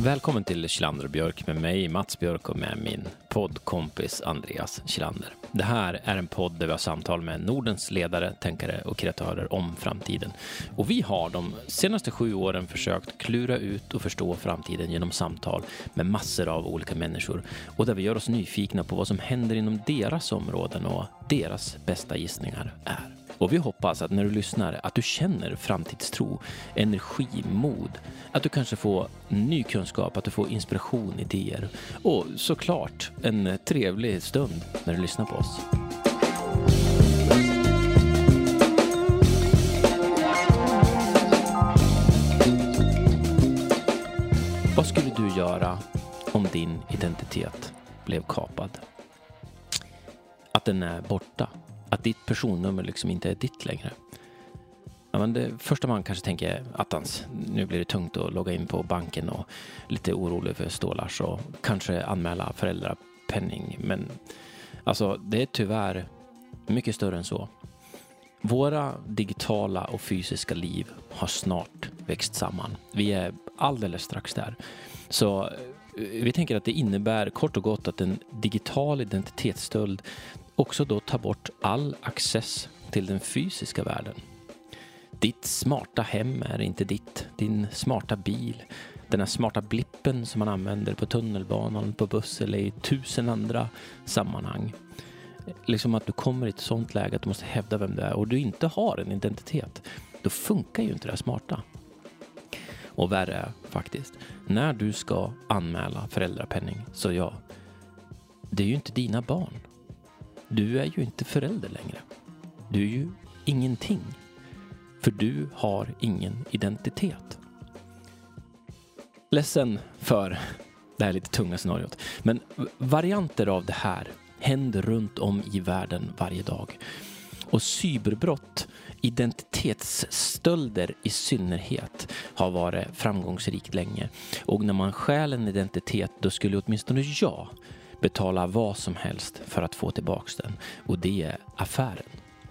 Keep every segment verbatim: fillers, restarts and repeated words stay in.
Välkommen till Kjellander och Björk med mig, Mats Björk, och med min poddkompis Andreas Kjellander. Det här är en podd där vi har samtal med Nordens ledare, tänkare och kreatörer om framtiden. Och vi har de senaste sju åren försökt klura ut och förstå framtiden genom samtal med massor av olika människor. Och där vi gör oss nyfikna på vad som händer inom deras områden och deras bästa gissningar är. Och vi hoppas att när du lyssnar att du känner framtidstro, energi, mod, att du kanske får ny kunskap, att du får inspiration, idéer och såklart en trevlig stund när du lyssnar på oss. Vad skulle du göra om din identitet blev kapad? Att den är borta? Att ditt personnummer liksom inte är ditt längre. Ja, men det första man kanske tänker är attans, nu blir det tungt att logga in på banken och lite orolig för stålars och kanske anmäla föräldrapenning. Men alltså, det är tyvärr mycket större än så. Våra digitala och fysiska liv har snart växt samman. Vi är alldeles strax där. Så vi tänker att det innebär kort och gott att en digital identitetsstöld också då tar bort all access till den fysiska världen. Ditt smarta hem är inte ditt. Din smarta bil, den här smarta blippen som man använder på tunnelbanan, på buss eller i tusen andra sammanhang. Liksom att du kommer i ett sånt läge att du måste hävda vem du är och du inte har en identitet. Då funkar ju inte det här smarta. Och värre är faktiskt, när du ska anmäla föräldrapenning så ja, det är ju inte dina barn. Du är ju inte förälder längre. Du är ju ingenting. För du har ingen identitet. Ledsen för det här lite tunga scenariot. Men varianter av det här händer runt om i världen varje dag. Och cyberbrott, identitetsstölder i synnerhet, har varit framgångsrikt länge. Och när man stjäl en identitet, då skulle åtminstone jag betala vad som helst för att få tillbaka den. Och det är affären.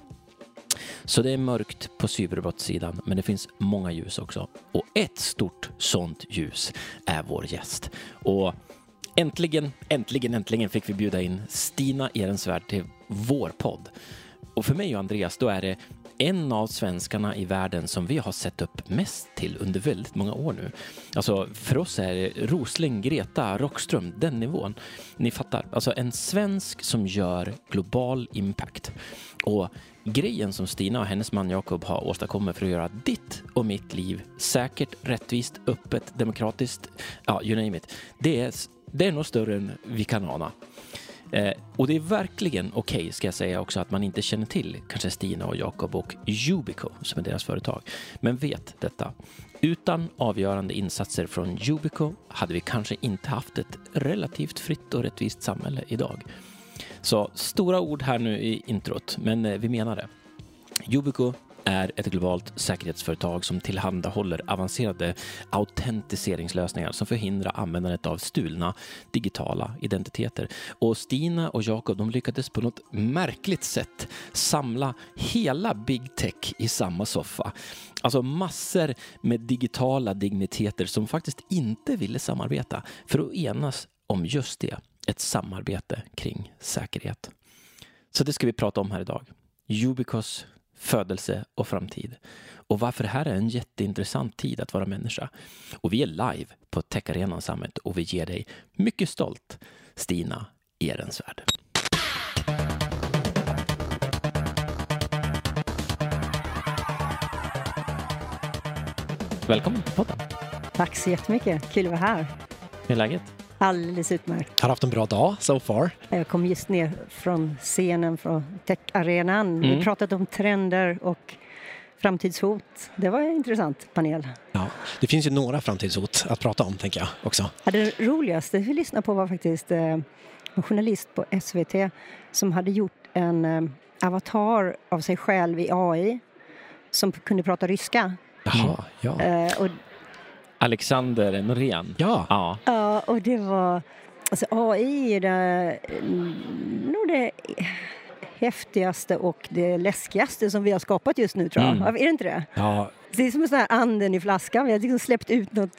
Så det är mörkt på cyberbrottssidan, men det finns många ljus också. Och ett stort sånt ljus är vår gäst. Och äntligen, äntligen, äntligen fick vi bjuda in Stina Ehrensvärd till vår podd. Och för mig och Andreas, då är det en av svenskarna i världen som vi har sett upp mest till under väldigt många år nu. Alltså för oss är det Rosling, Greta, Rockström, den nivån. Ni fattar, alltså en svensk som gör global impact. Och grejen som Stina och hennes man Jakob har åstadkommit för att göra ditt och mitt liv säkert, rättvist, öppet, demokratiskt, ja, you name it. Det är, det är nog större än vi kan ana. Eh, och det är verkligen okej, okay, ska jag säga också, att man inte känner till kanske Stina och Jakob och Yubico som är deras företag. Men vet detta. Utan avgörande insatser från Yubico hade vi kanske inte haft ett relativt fritt och rättvist samhälle idag. Så stora ord här nu i introt, men eh, vi menar det. Yubico är ett globalt säkerhetsföretag som tillhandahåller avancerade autentiseringslösningar som förhindrar användandet av stulna digitala identiteter. Och Stina och Jakob, de lyckades på något märkligt sätt samla hela Big Tech i samma soffa. Alltså massor med digitala digniteter som faktiskt inte ville samarbeta för att enas om just det, ett samarbete kring säkerhet. Så det ska vi prata om här idag. Yubicos födelse och framtid. Och varför det här är en jätteintressant tid att vara människa. Och vi är live på Tech Arena Summit och vi ger dig mycket stolt Stina Ehrensvärd. Välkommen till podden. Tack så jättemycket. Kul att vara här. Hur är läget? Alldeles utmärkt. Har haft en bra dag so far. Jag kom just ner från scenen från Tech-arenan. Mm. Vi pratade om trender och framtidshot. Det var en intressant panel. Ja, det finns ju några framtidshot att prata om, tänker jag också. Ja, det roligaste vi lyssnade på var faktiskt eh, en journalist på S V T som hade gjort en eh, avatar av sig själv i A I som kunde prata ryska. Jaha, ja. Eh, och Alexander Norén. Ja. Ja. Ja, och det var... Alltså A I är det, nog det häftigaste och det läskigaste som vi har skapat just nu, tror jag. Mm. Är det inte det? Ja. Det är som en sån här anden i flaskan. Vi har liksom släppt ut något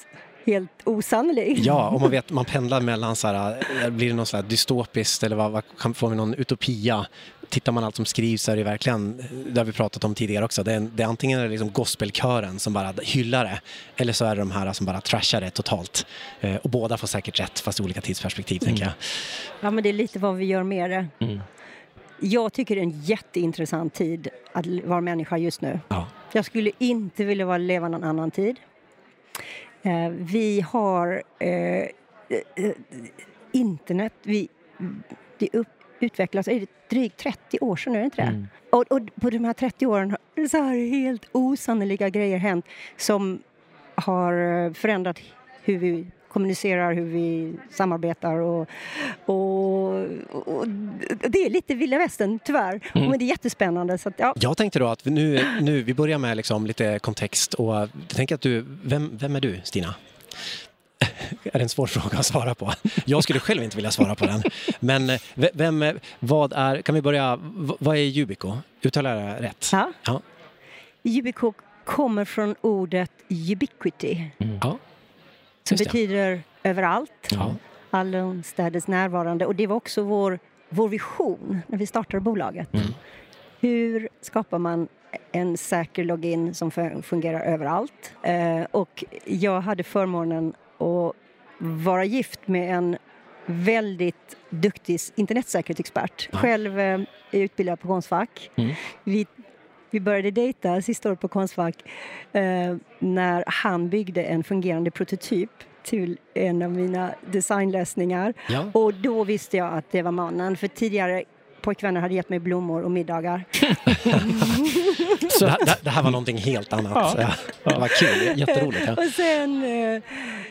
helt osannolik. Ja, och man vet, man pendlar mellan så här, blir det något så här dystopiskt eller vad, vad kan, får vi någon utopia? Tittar man allt som skrivs så är det verkligen, det har vi pratat om tidigare också, det är, det är antingen är det liksom gospelkören som bara hyllar det, eller så är det de här som bara trashar det totalt. Eh, och båda får säkert rätt, fast i olika tidsperspektiv, mm. tänker jag. Ja, men det är lite vad vi gör med det. Mm. Jag tycker det är en jätteintressant tid att vara människa just nu. Ja. Jag skulle inte vilja vara leva någon annan tid. Eh, vi har eh, internet, vi, det upp, utvecklas, är det drygt trettio år sedan, är det inte det? Mm. Och, och på de här trettio åren har så här helt osannolika grejer hänt som har förändrat hur vi kommunicerar, hur vi samarbetar och, och, och det är lite vilda västern tyvärr, mm. men det är jättespännande. Så att, ja. Jag tänkte då att nu, nu vi börjar med liksom lite kontext och jag tänker att du, vem, vem är du, Stina? Är det en svår fråga att svara på? Jag skulle själv inte vilja svara på den. Men vem, vad är, kan vi börja, vad är Yubico? Uttalar jag rätt? Ja. Ja. Yubico kommer från ordet ubiquity. Mm. Ja. Som betyder överallt. Ja. Allestädes närvarande. Och det var också vår, vår vision när vi startade bolaget. Mm. Hur skapar man en säker login som fungerar överallt? Eh, och jag hade förmånen att vara gift med en väldigt duktig internetsäkerhetsexpert. Ja. Själv eh, är utbildad på Konstfack. Mm. Vi, vi började dejta sista året på Konstfack eh, när han byggde en fungerande prototyp till en av mina designlösningar. Ja. Och då visste jag att det var mannen. För tidigare pojkvänner hade gett mig blommor och middagar. Så det, det, det här var någonting helt annat. Ja. Ja. Det var kul, jätteroligt. Ja. Och sen eh,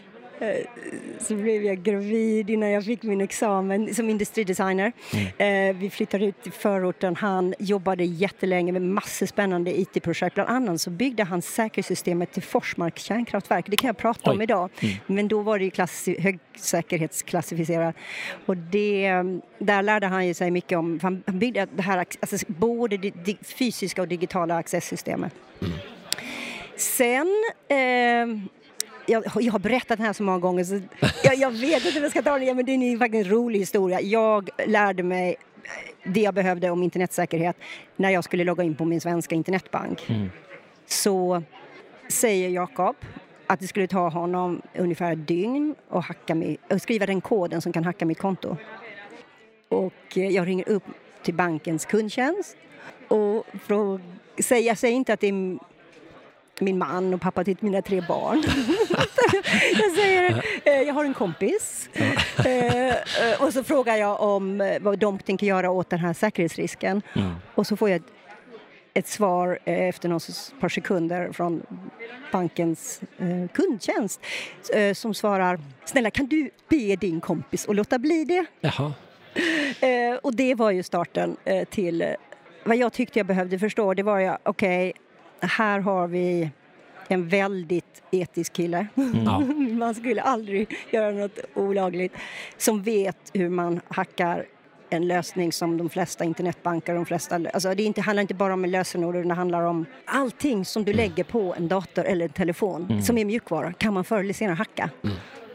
så blev jag gravid innan jag fick min examen som industridesigner. Mm. Eh, vi flyttade ut till förorten. Han jobbade jättelänge med massor spännande I T-projekt. Bland annat så byggde han säkerhetssystemet till Forsmark kärnkraftverk. Det kan jag prata Oj. om idag. Mm. Men då var det ju klassi- högsäkerhetsklassificerat. Och det, där lärde han ju sig mycket om. Han byggde det här, alltså både det, det fysiska och digitala accesssystemet. Mm. Sen... Eh, Jag, jag har berättat det här så många gånger så jag, jag vet inte hur jag ska ta det, men det är faktiskt en rolig historia. Jag lärde mig det jag behövde om internetsäkerhet när jag skulle logga in på min svenska internetbank. Mm. Så säger Jakob att det skulle ta honom ungefär ett dygn och, hacka mig, och skriva den koden som kan hacka mitt konto. Och jag ringer upp till bankens kundtjänst och frågar, säger, jag säger inte att det är min man och pappa till mina tre barn. Jag säger, eh, jag har en kompis. Eh, och så frågar jag om vad de tänker göra åt den här säkerhetsrisken. Mm. Och så får jag ett, ett svar eh, efter några par sekunder från bankens eh, kundtjänst. Eh, som svarar, snälla kan du be din kompis att låta bli det? Jaha. Eh, och det var ju starten eh, till eh, vad jag tyckte jag behövde förstå. Det var ju, okej, okay, här har vi en väldigt etisk kille. Mm. Man skulle aldrig göra något olagligt. Som vet hur man hackar en lösning som de flesta internetbanker, de flesta, alltså det inte, handlar inte bara om lösenord, det handlar om allting som du lägger på en dator eller en telefon mm. som är mjukvara kan man förr eller senare hacka. Mm.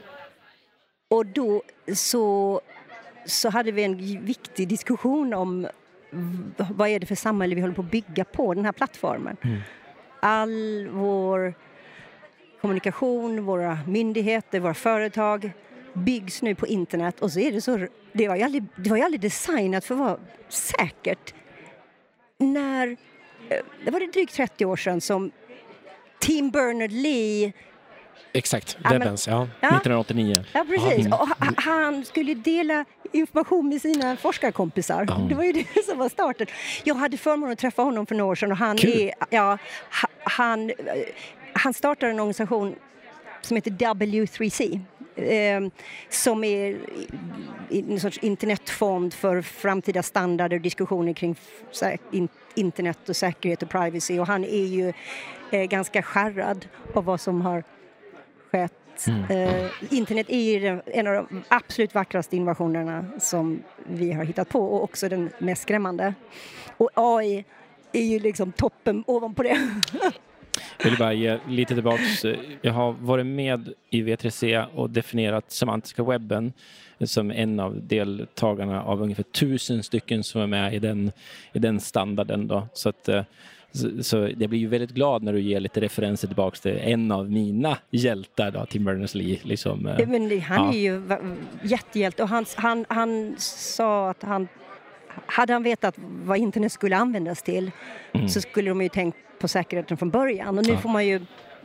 Och då så, så hade vi en viktig diskussion om vad är det för samhälle vi håller på att bygga på den här plattformen. Mm. All vår kommunikation, våra myndigheter, våra företag byggs nu på internet och så är det så, det var ju aldrig, det var ju aldrig designat för att vara säkert. När, det var det drygt trettio år sedan som Tim Berners-Lee Exakt, Devens, ja. ja. nittonhundraåttionio. Ja, precis. Och han skulle dela information med sina forskarkompisar. Mm. Det var ju det som var starten. Jag hade förmånen att träffa honom för några år sedan och han Kul. är, ja, han, han startade en organisation som heter W tre C. Eh, som är en sorts internetfond för framtida standarder och diskussioner kring internet och säkerhet och privacy. Och han är ju eh, ganska skärrad av vad som har skett. Mm. Eh, internet är ju en av de absolut vackraste innovationerna som vi har hittat på och också den mest skrämmande. Och A I är ju liksom toppen ovanpå det. Jag vill bara ge lite tillbaks. Jag har varit med i V tre C och definierat semantiska webben som en av deltagarna av ungefär tusen stycken som är med i den, i den standarden då. Så att så, så jag blir ju väldigt glad när du ger lite referenser tillbaks till en av mina hjältar då, Tim Berners-Lee. Liksom, ja, men det, han ja. är ju jättehjälte och han, han, han sa att han hade han vetat vad internet skulle användas till mm. så skulle de ju tänkt på säkerheten från början. Och nu ja. får man ju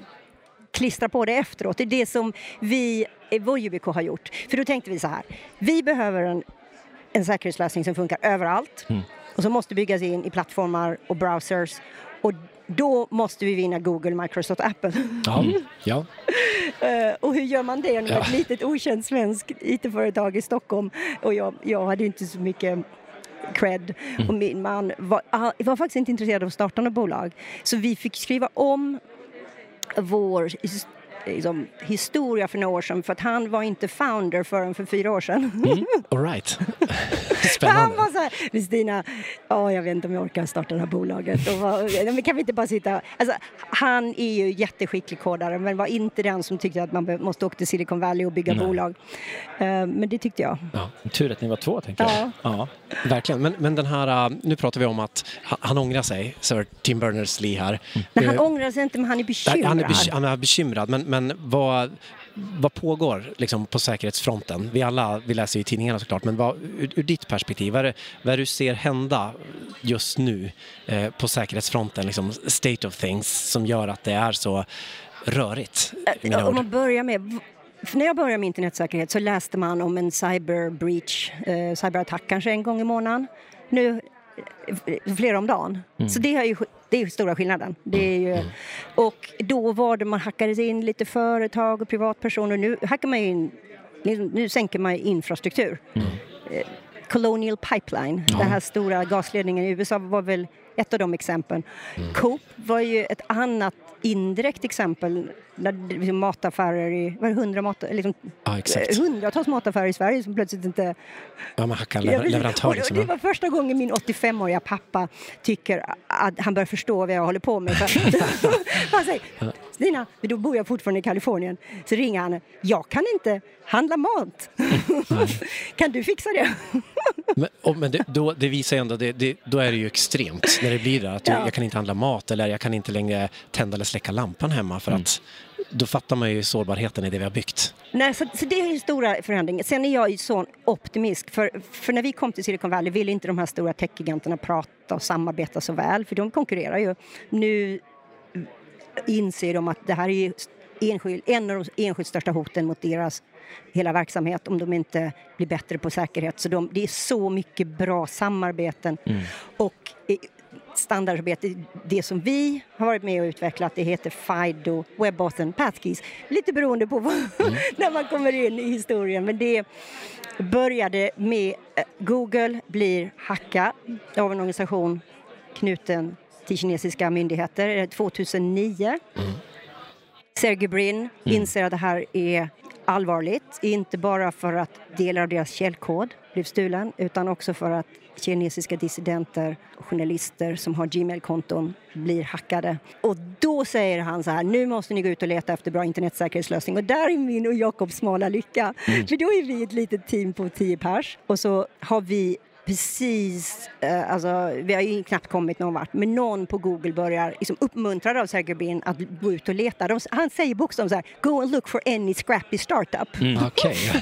klistra på det efteråt. Det är det som vi i vår U B K har gjort. För då tänkte vi så här. Vi behöver en, en säkerhetslösning som funkar överallt. Mm. Och som måste byggas in i plattformar och browsers. Och då måste vi vinna Google, Microsoft, Apple. Ja, ja. uh, och hur gör man det? Ja. Ett litet okänt svensk I T-företag i Stockholm. Och jag, jag hade inte så mycket cred. Mm. Och min man var, var faktiskt inte intresserad av att starta något bolag. Så vi fick skriva om vår liksom, historia för några år sedan. För att han var inte founder förrän för fyra år sedan. Mm. All right. Spännande. Han var så här, Stina, oh, jag vet inte om jag orkar starta det här bolaget. Och var, men kan vi inte bara sitta... Alltså, han är ju jätteskicklig kodare, men var inte den som tyckte att man måste åka till Silicon Valley och bygga Nej. bolag. Uh, men det tyckte jag. Ja, tur att ni var två, tänker jag. Ja. Ja, verkligen. Men, men den här, nu pratar vi om att han, han ångrar sig, Sir Tim Berners-Lee här. Nej, han ångrar sig inte, men han är bekymrad. Han är, beky- han är bekymrad, men, men vad... Vad pågår liksom på säkerhetsfronten? Vi alla, vi läser i tidningarna såklart, men vad, ur, ur ditt perspektiv, vad är det, vad är det du ser hända just nu eh, på säkerhetsfronten, liksom state of things, som gör att det är så rörigt? Om man börjar med, för när jag började med internetsäkerhet så läste man om en cyber breach, eh, cyberattack kanske en gång i månaden. Nu flera om dagen. Mm. Så det är ju det är ju stora skillnaden. Det är ju, och då var det man hackade in lite företag och privatpersoner. Nu hackar man in, nu sänker man infrastruktur. Mm. Colonial Pipeline, ja. Den här stora gasledningen i U S A var väl ett av de exemplen. Mm. Coop var ju ett annat indirekt exempel när mataffärer i var det hundra mat liksom ja, exakt. hundratals mataffärer i Sverige som plötsligt inte ja, man hackar lever- leverantör liksom. Det var första gången min åttiofemåriga pappa tycker att han börjar förstå vad jag håller på med. Han säger, Stina, då bor jag fortfarande i Kalifornien. Så ringer han, jag kan inte handla mat. Kan du fixa det? Men, och, men det, då, det visar ändå, det, det, då är det ju extremt när det blir det. Att du, ja. jag kan inte handla mat eller jag kan inte längre tända eller släcka lampan hemma för mm. att då fattar man ju sårbarheten i det vi har byggt. Nej, så, så det är ju stora förändringar. Sen är jag ju sån optimist. För, för när vi kom till Silicon Valley ville inte de här stora techgiganterna prata och samarbeta så väl. För de konkurrerar ju. Nu inser de att det här är ju enskild, en av de enskilt största hoten mot deras hela verksamhet om de inte blir bättre på säkerhet. Så de, det är så mycket bra samarbeten. Mm. Och standardarbete, det som vi har varit med och utvecklat, det heter FIDO, WebAuthn Passkeys. Lite beroende på vad, mm. när man kommer in i historien. Men det började med uh, Google blir hackad av en organisation knuten till kinesiska myndigheter tjugohundranio. Mm. Sergey Brin mm. inser att det här är allvarligt. Inte bara för att delar av deras källkod blev stulen utan också för att kinesiska dissidenter och journalister som har Gmail-konton blir hackade. Och då säger han så här, nu måste ni gå ut och leta efter bra internetsäkerhetslösning. Och där är min och Jakobs smala lycka. Mm. För då är vi ett litet team på tio pers. Och så har vi precis, eh, alltså vi har ju knappt kommit någon vart, men någon på Google börjar liksom uppmuntrad av Sergey Brin att gå ut och leta. De, han säger bokstavligt så här, go and look for any scrappy startup. Mm, okej. Okay.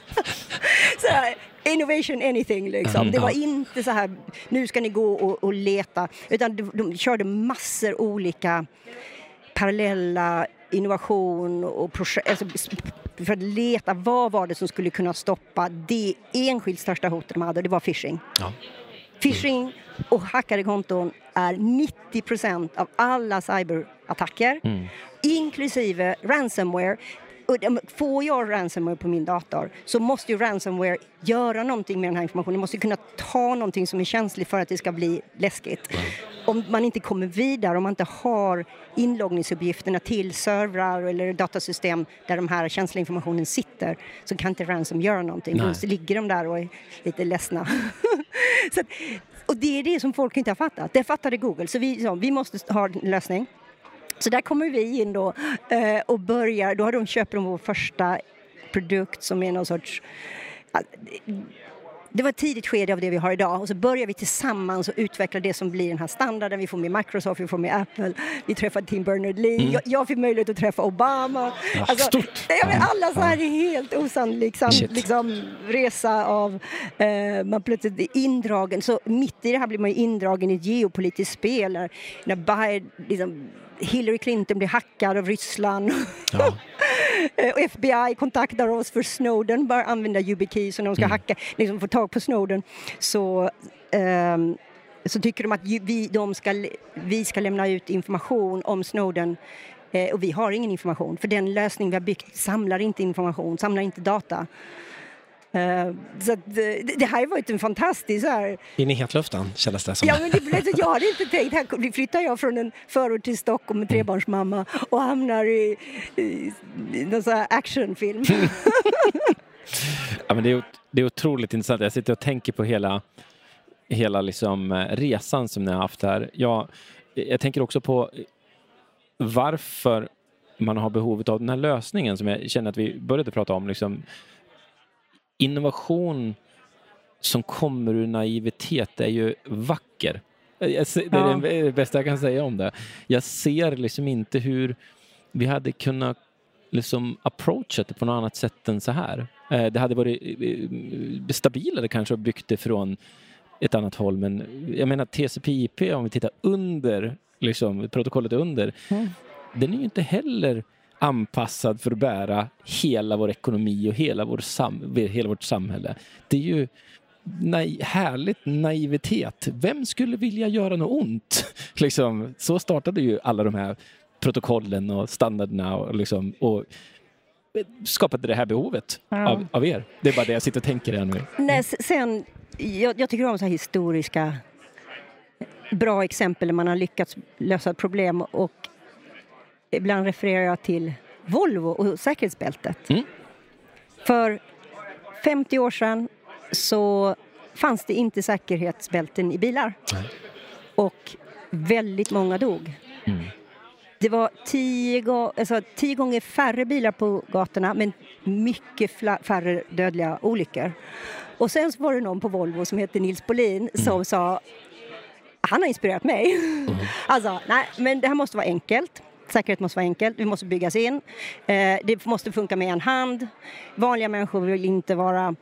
Så här, innovation anything liksom. Mm, det var ja. inte så här, nu ska ni gå och, och leta, utan de, de körde massor olika parallella innovation och projekt, alltså, för att leta vad var det som skulle kunna stoppa det enskilt största hotet de hade, det var phishing. Ja. Phishing och hackade konton är nittio procent av alla cyberattacker, mm. inklusive ransomware. Och får jag ransomware på min dator så måste ju ransomware göra någonting med den här informationen. Det måste kunna ta någonting som är känsligt för att det ska bli läskigt. Mm. Om man inte kommer vidare, om man inte har inloggningsuppgifterna till servrar eller datasystem där de här känsliga informationen sitter, så kan inte ransom göra någonting. Nej. Då ligger de där och är lite ledsna. Så att, och det är det som folk inte har fattat. Det fattade Google. Så vi, så, vi måste ha en lösning Så där kommer vi in då eh, och börjar, då har de köpt de vår första produkt som är någon sorts... Det var ett tidigt skede av det vi har idag och så börjar vi tillsammans och utveckla det som blir den här standarden. Vi får med Microsoft, vi får med Apple, vi träffar Tim Berners-Lee, mm. jag, jag fick möjlighet att träffa Obama. Ja, alltså, stort! Jag vet, alla så här är helt osannolik liksom, resa av eh, man plötsligt är indragen. Så mitt i det här blir man indragen i ett geopolitiskt spel när, när Biden, liksom, Hillary Clinton blir hackad av Ryssland. Ja. Och F B I kontaktar oss för Snowden, bara använda YubiKey så när de ska mm. hacka, liksom få tag på Snowden så, um, så tycker de att vi, de ska, vi ska lämna ut information om Snowden eh, och vi har ingen information för den lösning vi har byggt samlar inte information, samlar inte data. Uh, så att, det, det här har varit en fantastisk här... In i hetluften kändes det som. Ja, men det blev så, jag hade inte tänkt. Här flyttar jag från en förort till Stockholm med trebarnsmamma och hamnar i, i, i någon sån här actionfilm. Ja, men det är, det är otroligt intressant. Jag sitter och tänker på hela, hela liksom resan som ni har haft här. Jag, jag tänker också på varför man har behovet av den här lösningen som jag känner att vi började prata om. Liksom, innovation som kommer ur naivitet är ju vacker. Jag ser, det är ja. det bästa jag kan säga om det. Jag ser liksom inte hur vi hade kunnat liksom approacha det på något annat sätt än så här. Det hade varit stabilare kanske att byggt det från ett annat håll. Men jag menar T C P I P, om vi tittar under, liksom, protokollet under, mm. den är ju inte heller anpassad för att bära hela vår ekonomi och hela, vår sam- hela vårt samhälle. Det är ju na- härligt naivitet. Vem skulle vilja göra något ont? liksom, så startade ju alla de här protokollen och standarderna och, liksom, och skapade det här behovet ja. av, av er. Det är bara det jag sitter och tänker här nu. Nej, sen, jag, jag tycker om så här historiska bra exempel där man har lyckats lösa ett problem och ibland refererar jag till Volvo och säkerhetsbältet. Mm. För femtio år sedan så fanns det inte säkerhetsbälten i bilar. Mm. Och väldigt många dog. Mm. Det var tio, go- alltså tio gånger färre bilar på gatorna men mycket fla- färre dödliga olyckor. Och sen så var det någon på Volvo som heter Nils Bolin mm. som sa, han har inspirerat mig. Mm. Alltså, nej, men det här måste vara enkelt. Säkerhet måste vara enkelt, det måste byggas in. Eh, det måste funka med en hand. Vanliga människor vill inte vara...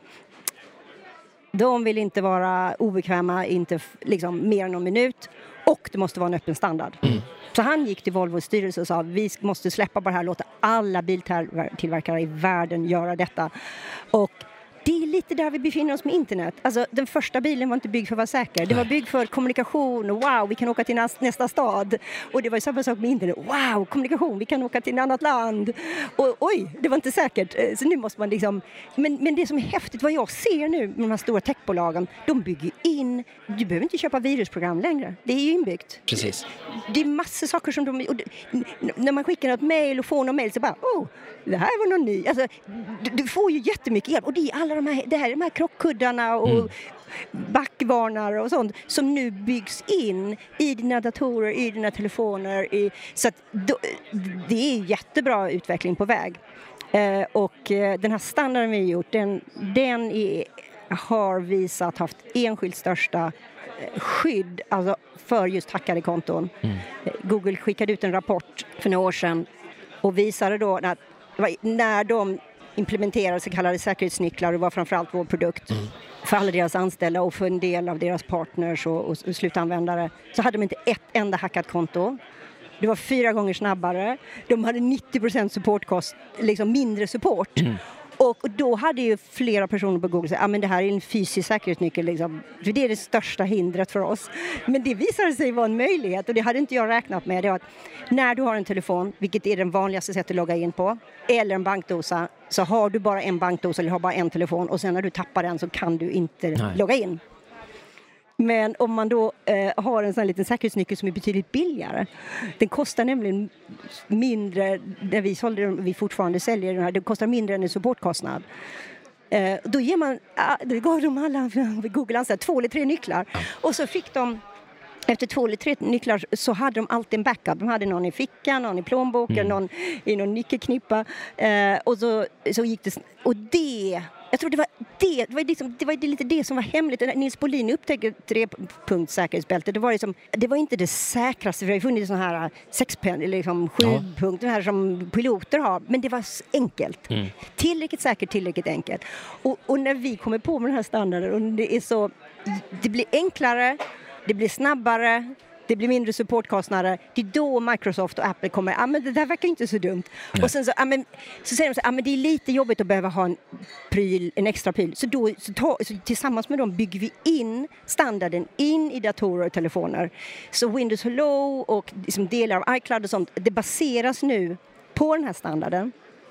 De vill inte vara obekväma, inte liksom mer än någon minut. Och det måste vara en öppen standard. Mm. Så han gick till Volvos styrelse och sa vi måste släppa på det här, låta alla biltillverkare i världen göra detta. Och det är lite där vi befinner oss med internet. Alltså, den första bilen var inte byggd för att vara säker. Det var byggd för kommunikation. Wow, vi kan åka till nästa stad. Och det var ju samma sak med internet. Wow, kommunikation, vi kan åka till ett annat land. Och oj, det var inte säkert. Så nu måste man liksom... Men, men det som är häftigt, vad jag ser nu med de här stora techbolagen, de bygger in... Du behöver inte köpa virusprogram längre. Det är ju inbyggt. Precis. Det är massor saker som de... Och när man skickar något mejl och får något mejl så bara, oh, det här var någon ny. Alltså, du, du får ju jättemycket hjälp. Och det är alla de här, det här är de här krockkuddarna och mm. backvarnar och sånt som nu byggs in i dina datorer, i dina telefoner. I, så att då, det är jättebra utveckling på väg. Eh, och eh, den här standarden vi har gjort, den, den är, har visat haft enskilt största eh, skydd alltså för just hackade konton. Mm. Eh, Google skickade ut en rapport för några år sedan och visade då att när de implementerade så kallade säkerhetsnycklar och var framförallt vår produkt mm. för alla deras anställda och för en del av deras partners och, och, och slutanvändare så hade de inte ett enda hackat konto. Det var fyra gånger snabbare. De hade nittio procent supportkost, liksom mindre support. Mm. Och då hade ju flera personer på Google sagt att ah, men det här är en fysisk säkerhetsnyckel. Liksom. För det är det största hindret för oss. Men det visade sig vara en möjlighet och det hade inte jag räknat med. Det var att när du har en telefon, vilket är den vanligaste sättet att logga in på, eller en bankdosa, så har du bara en bankdosa eller har bara en telefon och sen när du tappar den så kan du inte Nej. logga in. Men om man då eh, har en sån här liten säkerhetsnyckel som är betydligt billigare. Den kostar nämligen mindre, när vi, sålde, vi fortfarande säljer den här, det kostar mindre än en supportkostnad. Eh, då ger man, ah, då gav de alla Google anställda två eller tre nycklar. Och så fick de efter två eller tre nycklar så hade de alltid en backup. De hade någon i fickan, någon i plånboken, mm. någon i någon nyckelknippa. Eh, och så, så gick det... Och det... Jag tror det var det, det var, liksom, det var lite det som var hemligt. När Nils Bolin upptäckte trepunktssäkerhetsbälte, det var liksom, det var inte det säkraste. Vi har funnits sådana här sexpen eller liksom sju ja. punkter här som piloter har, men det var enkelt. Mm. Tillräckligt säkert, tillräckligt enkelt. Och, och när vi kommer på med den här standarden, och det är så, det blir enklare, det blir snabbare, det blir mindre supportkostnader. Det är då Microsoft och Apple kommer, ja ah, men det där verkar inte så dumt. Nej. Och sen så, ah, men, så säger de så ah, men det är lite jobbigt att behöva ha en pryl, en extra pryl. Så då, så ta, så tillsammans med dem bygger vi in standarden in i datorer och telefoner. Så Windows Hello och liksom delar av iCloud och sånt, det baseras nu på den här standarden.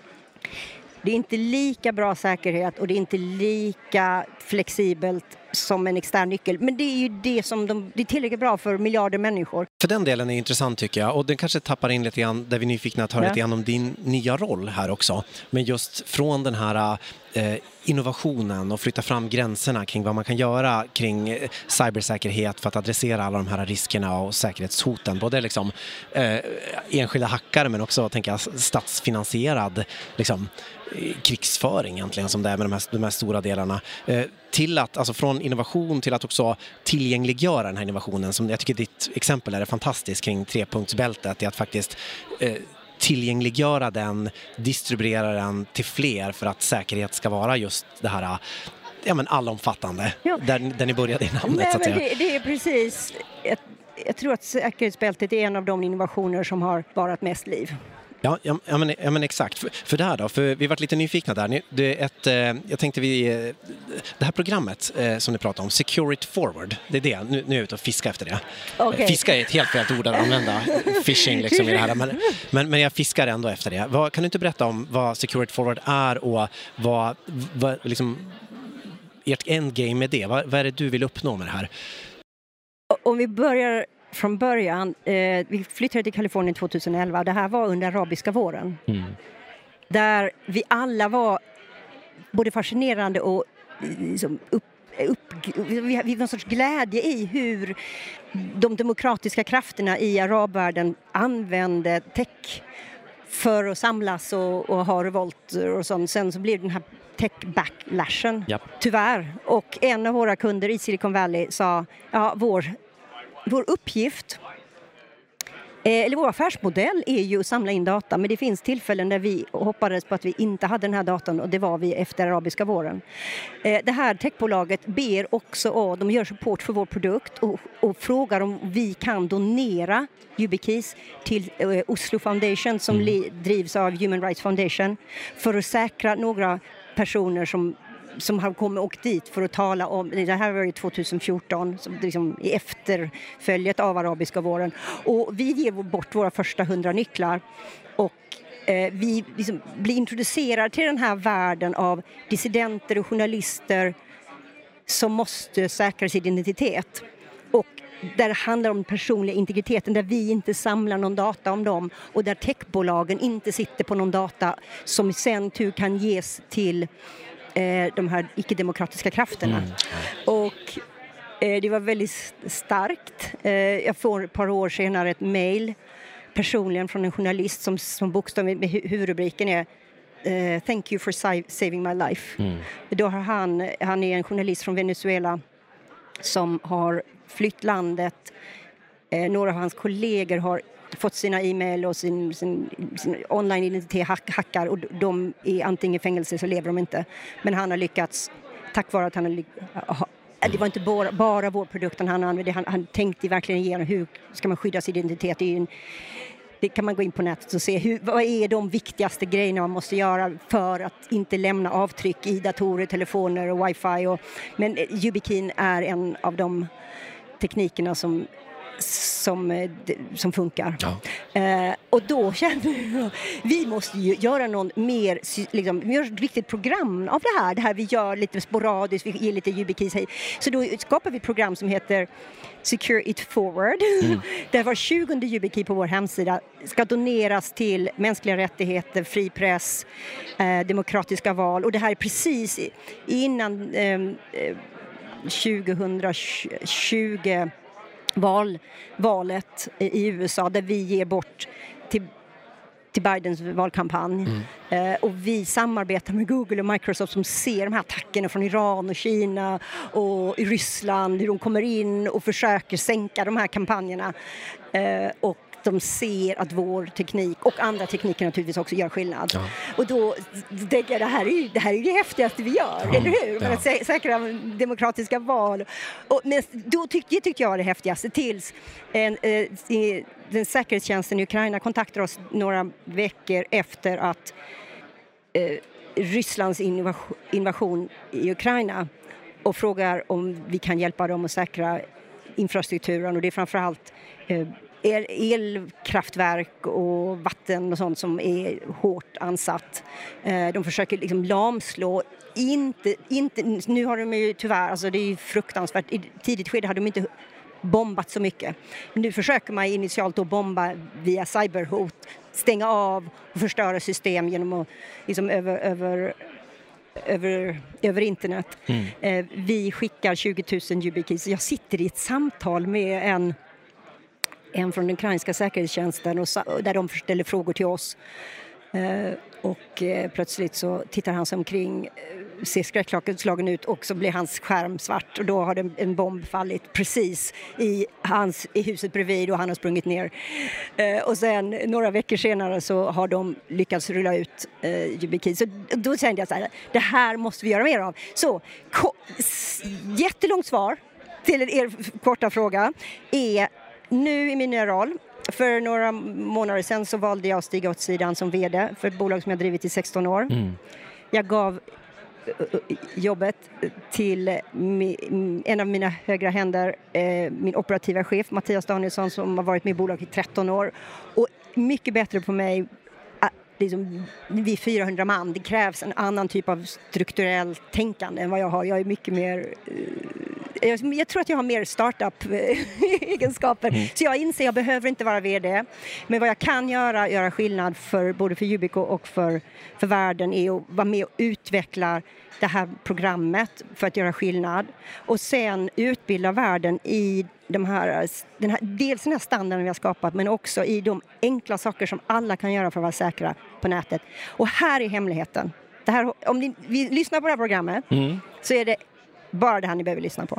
Det är inte lika bra säkerhet och det är inte lika flexibelt som en extern nyckel. Men det är ju det som de, det är tillräckligt bra för miljarder människor. För den delen är intressant tycker jag. Och den kanske tappar in lite grann, där vi är nyfikna att höra ja. lite grann om din nya roll här också. Men just från den här eh, innovationen och flytta fram gränserna kring vad man kan göra kring eh, cybersäkerhet för att adressera alla de här riskerna och säkerhetshoten. Både liksom eh, enskilda hackare men också tänker jag, statsfinansierad liksom, krigsföring egentligen som det är med de här, de här stora delarna. Eh, till att, alltså från innovation till att också tillgängliggöra den här innovationen, som jag tycker ditt exempel är fantastiskt kring trepunktsbältet, är att faktiskt eh, tillgängliggöra den, distribuera den till fler för att säkerhet ska vara just det här ja, men allomfattande, ja. där, där ni började i namnet. Nej, så att men det, det är precis, jag, jag tror att säkerhetsbältet är en av de innovationer som har varat mest liv. Ja, ja, ja, men, ja men exakt. För, för det här då, för vi har varit lite nyfikna där. Det är ett, eh, jag tänkte vi, eh, det här programmet eh, som ni pratar om, Security Forward, det är det, nu, nu är jag ute och fiska efter det. Okay. Fiska är ett helt fel ord att använda, phishing liksom i det här, men, men, men jag fiskar ändå efter det. Vad, kan du inte berätta om vad Security Forward är och vad, vad liksom, ert endgame är det? Vad, vad är det du vill uppnå med det här? Om vi börjar från början, eh, vi flyttade till Kalifornien tjugoelva. Det här var under arabiska våren. Mm. Där vi alla var både fascinerande och liksom, upp, upp, vi hade någon sorts glädje i hur de demokratiska krafterna i arabvärlden använde tech för att samlas och, och ha revolter och sånt. Sen så blev den här tech-backlashen, yep. tyvärr. Och en av våra kunder i Silicon Valley sa, ja, vår Vår uppgift, eller vår affärsmodell är ju att samla in data, men det finns tillfällen där vi hoppades på att vi inte hade den här datan och det var vi efter arabiska våren. Det här techbolaget ber också, och de gör support för vår produkt och, och frågar om vi kan donera YubiKeys till Oslo Foundation som mm. drivs av Human Rights Foundation för att säkra några personer som som har kommit och åkt dit för att tala om, det här var ju tjugohundrafjorton, som liksom i efterföljet av arabiska våren. Och vi ger bort våra första hundra nycklar och eh, vi liksom blir introducerade till den här världen av dissidenter och journalister som måste säkra sin identitet. Och där det handlar om personliga integriteten, där vi inte samlar någon data om dem och där techbolagen inte sitter på någon data som sen tur kan ges till de här icke-demokratiska krafterna. Mm. Och eh, det var väldigt starkt. Eh, jag får ett par år senare ett mejl personligen från en journalist som, som bokstav med huvudrubriken är uh, Thank you for sa- saving my life. Mm. Då har han, han är en journalist från Venezuela som har flytt landet. Eh, några av hans kollegor har fått sina e-mail och sin, sin, sin online-identitet hack, hackar och de är antingen i fängelse så lever de inte. Men han har lyckats, tack vare att han har lyckats, det var inte bara, bara vår produkt han använde, han, han tänkte verkligen igenom hur ska man skydda sin identitet. Det, är en, det kan man gå in på nätet och se hur, vad är de viktigaste grejerna man måste göra för att inte lämna avtryck i datorer, telefoner och wifi. Och, men YubiKey är en av de teknikerna som Som, som funkar. Ja. Eh, och då kände vi vi måste ju göra någon mer, liksom, göra ett riktigt program av det här. Det här vi gör lite sporadiskt, vi ger lite YubiKeys. Så då skapar vi ett program som heter Secure It Forward. Mm. Där var tjugonde YubiKey på vår hemsida ska doneras till mänskliga rättigheter, fri press, eh, demokratiska val. Och det här är precis innan eh, tjugohundratjugo val, valet i U S A där vi ger bort till till Bidens valkampanj. Mm. Eh, och vi samarbetar med Google och Microsoft som ser de här attackerna från Iran och Kina och i Ryssland, hur de kommer in och försöker sänka de här kampanjerna. Eh, och de ser att vår teknik och andra tekniker naturligtvis också gör skillnad. Ja. Och då tänker jag, det här är ju det, här är ju det häftigaste vi gör, ja. eller hur? För ja. att sä- säkra demokratiska val. Och, men då tyckte, tyckte jag var det häftigaste tills en, eh, den säkerhetstjänsten i Ukraina kontaktade oss några veckor efter att eh, Rysslands invasion, invasion i Ukraina och frågar om vi kan hjälpa dem att säkra infrastrukturen, och det är framförallt eh, El, elkraftverk och vatten och sånt som är hårt ansatt. Eh, de försöker liksom lamslå. Inte, inte, nu har de ju tyvärr, alltså det är ju fruktansvärt. I tidigt skede hade de inte bombat så mycket. Nu försöker man initialt att bomba via cyberhot, stänga av och förstöra system genom att liksom över... över Över, över internet. Mm. Eh, vi skickar tjugo tusen YubiKeys. Jag sitter i ett samtal med en en från den ukrainska säkerhetstjänsten och, och där de ställer frågor till oss. Eh, och eh, plötsligt så tittar han sig omkring, eh, ser skräckslagen ut, och så blir hans skärm svart, och då har det en bomb fallit precis i, hans, i huset bredvid, och han har sprungit ner. Eh, och sen några veckor senare så har de lyckats rulla ut eh, YubiKeys. Så då kände jag så här, det här måste vi göra mer av. Så ko- s- jättelångt svar till er korta fråga är: nu i min nya roll, för några månader sedan så valde jag att stiga åt sidan som vd för ett bolag som jag drivit i sexton år. Mm. Jag gav jobbet till en av mina högra händer, min operativa chef Mattias Danielsson, som har varit med i bolaget i tretton år. Och mycket bättre på mig, liksom, vi är fyrahundra man, det krävs en annan typ av strukturellt tänkande än vad jag har. Jag är mycket mer... Jag, jag tror att jag har mer startup-egenskaper. Mm. Så jag inser att jag behöver inte vara vd. Men vad jag kan göra, göra skillnad för både för Yubico och för, för världen, är att vara med och utveckla det här programmet för att göra skillnad. Och sen utbilda världen i de här, den här, dels den här standarden vi har skapat, men också i de enkla saker som alla kan göra för att vara säkra på nätet. Och här är hemligheten. Det här, om ni, vi lyssnar på det här programmet mm. så är det bara det här ni behöver lyssna på.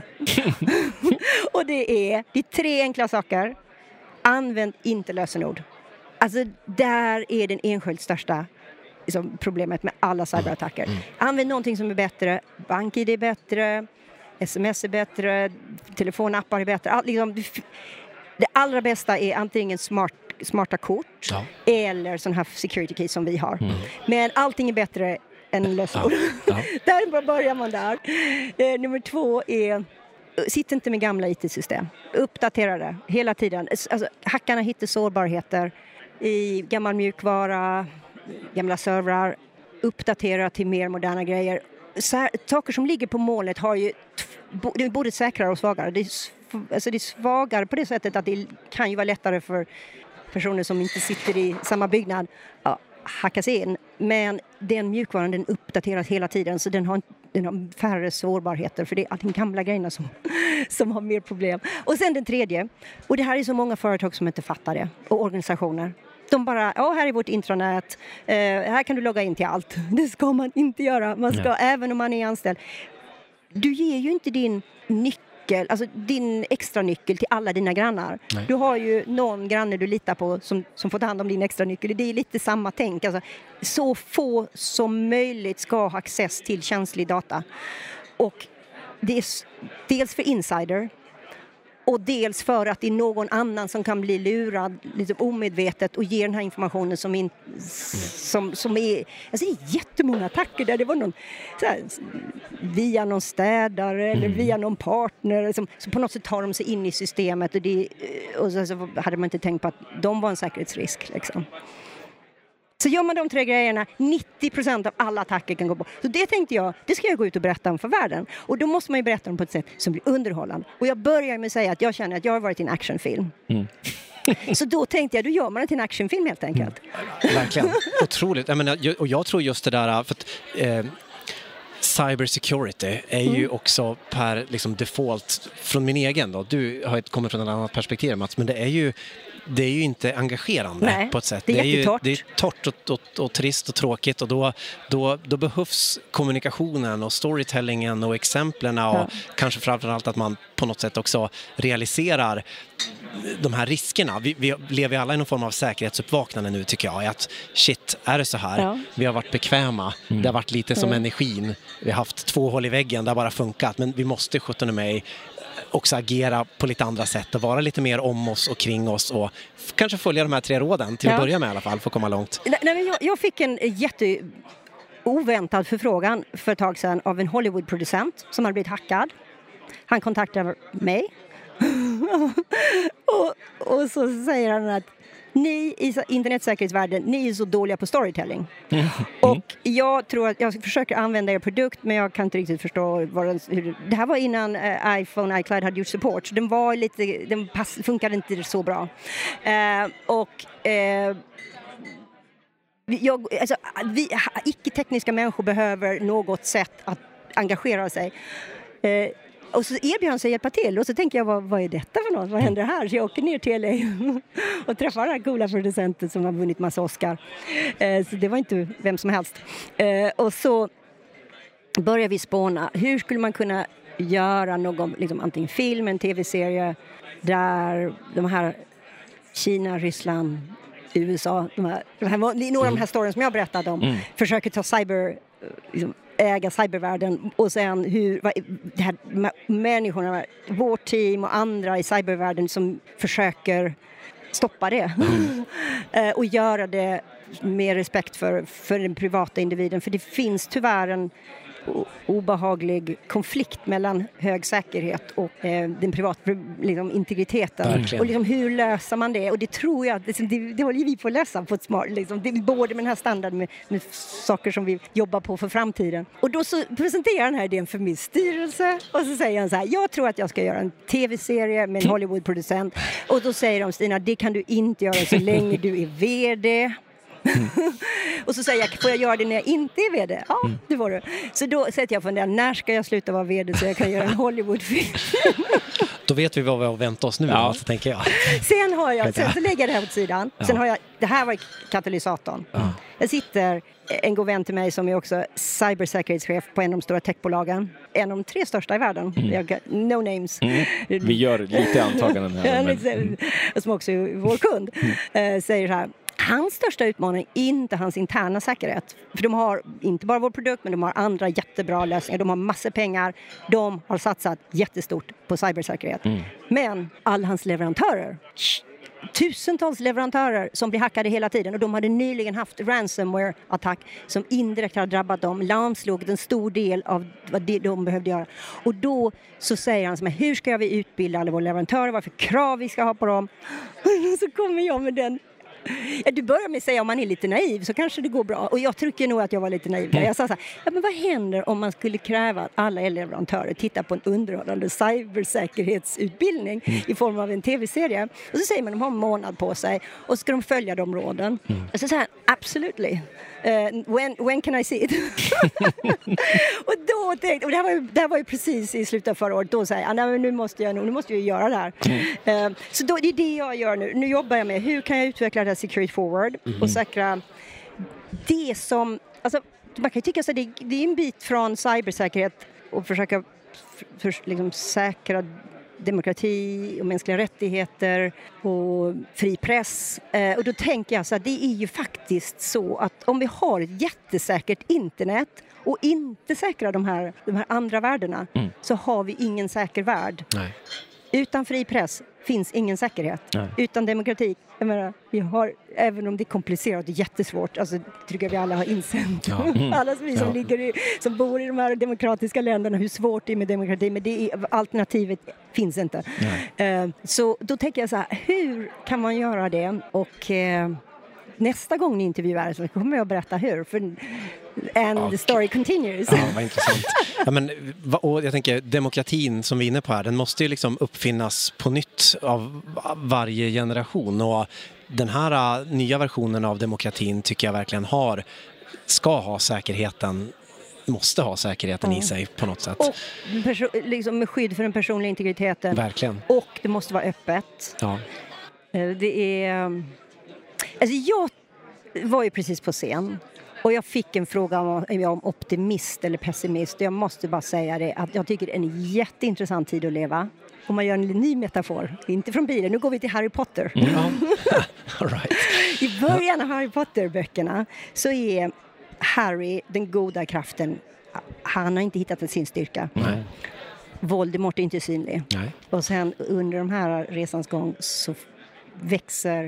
Och det är, det är tre enkla saker. Använd inte lösenord. Alltså där är den enskilt största liksom, problemet med alla cyberattacker. Mm. Använd någonting som är bättre. BankID är bättre. Sms är bättre. Telefonappar är bättre. All, liksom, det allra bästa är antingen smart, smarta kort ja. eller sån här security key som vi har. Mm. Men allting är bättre än lösenord. Ja. Ja. Där börjar man där. Eh, nummer två är, sitt inte med gamla I T-system. Uppdatera det hela tiden. Alltså, hackarna hittar sårbarheter i gammal mjukvara, gamla servrar. Uppdatera till mer moderna grejer. Så, saker som ligger på molnet har ju det är både säkrare och svagare. Det är, alltså det är svagare på det sättet att det kan ju vara lättare för personer som inte sitter i samma byggnad ja, hackas in. Men den mjukvaran, den uppdateras hela tiden, så den har, den har färre sårbarheter, för det är alla de gamla grejerna som, som har mer problem. Och sen den tredje, och det här är så många företag som inte fattar det, och organisationer. De bara, ja här är vårt intranät, eh, här kan du logga in till allt. Det ska man inte göra, man ska, även om man är anställd. Du ger ju inte din nyckel, alltså din extra nyckel till alla dina grannar. Nej. Du har ju någon granne du litar på som, som får ta hand om din extra nyckel. Det är lite samma tänk. Alltså, så få som möjligt ska ha access till känslig data. Och det är dels för insider, och dels för att det är någon annan som kan bli lurad liksom omedvetet och ge den här informationen som, in, som, som är... Alltså det är jättemånga attacker där det var någon... Så här, via någon städare eller via någon partner. Som, så på något sätt tar de sig in i systemet. Och, det, och så, så hade man inte tänkt på att de var en säkerhetsrisk. Liksom. Så gör man de tre grejerna, nittio procent av alla attacker kan gå på. Så det tänkte jag, det ska jag gå ut och berätta om för världen. Och då måste man ju berätta dem på ett sätt som blir underhållande. Och jag börjar med att säga att jag känner att jag har varit i en actionfilm. Mm. Så då tänkte jag, då gör man det till en actionfilm helt enkelt. Mm. Verkligen, otroligt. Jag menar, och jag tror just det där, för att... Eh, cyber security är ju mm. också per liksom, default från min egen då. Du har kommit från ett annat perspektiv, Mats, men det är ju det är ju inte engagerande. Nej, på ett sätt. Det är, det är jättetort. Ju, det är torrt och, och, och trist och tråkigt, och då, då, då behövs kommunikationen och storytellingen och exemplen och ja. kanske framförallt att man på något sätt också realiserar de här riskerna. Vi, vi lever alla i någon form av säkerhetsuppvaknande nu, tycker jag. Att shit, är det så här? Ja. Vi har varit bekväma. Mm. Det har varit lite som mm. energin. Vi har haft två hål i väggen, det har bara funkat. Men vi måste sjutton mig också agera på lite andra sätt och vara lite mer om oss och kring oss och f- kanske följa de här tre råden till ja. att börja med i alla fall, för att komma långt. Nej, men jag, jag fick en jätte oväntad förfrågan för ett tag sedan av en Hollywood-producent som hade blivit hackad. Han kontaktade mig och, och så säger han att ni i internetsäkerhetsvärlden, ni är så dåliga på storytelling. Mm. Och jag tror att jag försöker använda er produkt, men jag kan inte riktigt förstå vad den, hur, det här var innan uh, iPhone, iCloud hade gjort support. Så den var lite, den pass, funkade inte så bra. Uh, och uh, jag, alltså, vi icke-tekniska människor behöver något sätt att engagera sig. Uh, Och så erbjöd han sig hjälpa till. Och så tänker jag, vad, vad är detta för något? Vad händer här? Så jag åker ner till L A och träffar den här coola producenten som har vunnit massa Oscar. Eh, så det var inte vem som helst. Eh, och så börjar vi spåna. Hur skulle man kunna göra någon, liksom, antingen film, en tv-serie där de här Kina, Ryssland, U S A, de här, de här, några av de här storyn som jag berättade om, mm. försöker ta cyber... Liksom, äga cybervärlden, och sen hur det här, människorna, vårt team och andra i cybervärlden som försöker stoppa det mm. och göra det med respekt för, för den privata individen, för det finns tyvärr en obehaglig konflikt mellan hög säkerhet och eh, den privata liksom, integriteten. Verkligen. Och liksom, hur löser man det? Och det tror jag, det, det, det håller vi på att lösa på ett smart, liksom, det, både med den här standarden med, med saker som vi jobbar på för framtiden. Och då så presenterar han här idén för min styrelse, och så säger han så här: jag tror att jag ska göra en tv-serie med en Hollywood-producent. Och då säger de, Stina, det kan du inte göra så länge du är vd. Mm. Och så säger jag, får jag göra det när jag inte är vd? Ja, mm. det var det. Så då sätter jag på den, när ska jag sluta vara vd så jag kan göra en Hollywoodfilm? Då vet vi vad vi har väntat oss nu, ja. alltså, tänker jag. Sen har jag, sen så lägger jag det här åt sidan. Ja. Sen har jag, det här var katalysatorn. Ja. Jag sitter, en god vän till mig som är också cybersäkerhetschef på en av de stora techbolagen. En av de tre största i världen. Mm. Jag, no names. Mm. Vi gör lite antaganden här. Men... Mm. Som också är vår kund. Mm. Säger så här: hans största utmaning är inte hans interna säkerhet. För de har inte bara vår produkt, men de har andra jättebra lösningar. De har massor pengar. De har satsat jättestort på cybersäkerhet. Mm. Men alla hans leverantörer, tusentals leverantörer som blir hackade hela tiden, och de hade nyligen haft ransomware-attack som indirekt har drabbat dem, lamslog en stor del av vad det de behövde göra. Och då så säger han som här: hur ska vi utbilda alla våra leverantörer, vad för krav vi ska ha på dem? Och så kommer jag med den. Ja, du börjar med att säga, om man är lite naiv så kanske det går bra. Och jag tycker nog att jag var lite naiv. Jag sa så här, ja, men vad händer om man skulle kräva att alla leverantörer tittar på en underhållande cybersäkerhetsutbildning mm. i form av en tv-serie? Och så säger man att de har en månad på sig och ska de följa de råden. Mm. Och så säger han, absolutely. Uh, when, when can I see it? Och då tänkte, och det här var ju, det här var ju precis i slutet av förra året, då säger jag, nej, men nu måste jag nu måste jag göra det här. Mm. Uh, så då, det är det jag gör nu. Nu jobbar jag med, hur kan jag utveckla det här security forward mm. och säkra det som, alltså man kan ju tycka att det, det är en bit från cybersäkerhet och försöka för, för, liksom, säkra demokrati och mänskliga rättigheter och fri press. Eh, och då tänker jag så att det är ju faktiskt så att om vi har ett jättesäkert internet och inte säkrar de här, de här andra värdena mm. så har vi ingen säker värld. Nej. Utan fri press finns ingen säkerhet. Nej. Utan demokrati, jag menar, vi har, även om det är komplicerat och jättesvårt, alltså tycker vi alla har insett. Ja. Mm. Alla som, vi som, ja. ligger i, som bor i de här demokratiska länderna, hur svårt det är med demokrati, men det är, alternativet finns inte. Uh, så då tänker jag så här, hur kan man göra det? Och uh, nästa gång ni intervjuar så kommer jag berätta hur, för and okay. the story continues. Ja, vad intressant. Ja, men, och jag tänker, demokratin som vi är inne på här, den måste ju liksom uppfinnas på nytt av varje generation, och den här uh, nya versionen av demokratin tycker jag verkligen har, ska ha säkerheten måste ha säkerheten mm. i sig på något sätt. Och perso- liksom med skydd för den personliga integriteten. Verkligen. Och det måste vara öppet. Ja. Det är... Alltså jag var ju precis på scen. Och jag fick en fråga om, om optimist eller pessimist. Jag måste bara säga det, att jag tycker det är en jätteintressant tid att leva. Om man gör en ny metafor, inte från bilen. Nu går vi till Harry Potter. Mm. All right. I början av Harry Potter-böckerna så är Harry den goda kraften. Han har inte hittat sin styrka. Nej. Voldemort är inte synlig. Nej. Och sen under de här resans gång så växer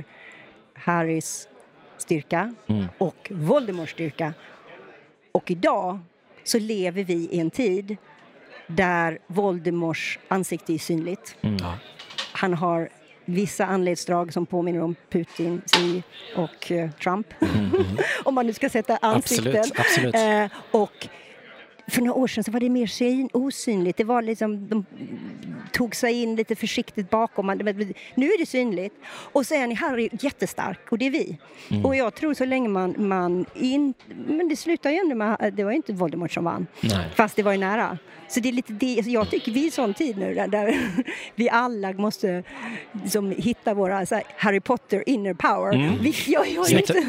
Harrys styrka mm. och Voldemorts styrka. Och idag så lever vi i en tid där Voldemorts ansikte är synligt. Mm. Han har vissa anledsdrag som påminner om Putin, Xi och uh, Trump. Mm. Om man nu ska sätta ansikten. Absolut, absolut. Uh, och för några år sedan så var det mer syn, osynligt. Det var liksom, de tog sig in lite försiktigt bakom. Nu är det synligt. Och sen är Harry jättestark och det är vi. Mm. Och jag tror så länge man, man in, men det slutar ju ändå med, det var inte Voldemort som vann. Nej. Fast det var ju nära. Så det är lite det, alltså jag tycker vi är i sån tid nu där, där vi alla måste liksom, hitta våra så här, Harry Potter inner power. Mm. Vi, jag, jag, jag inte,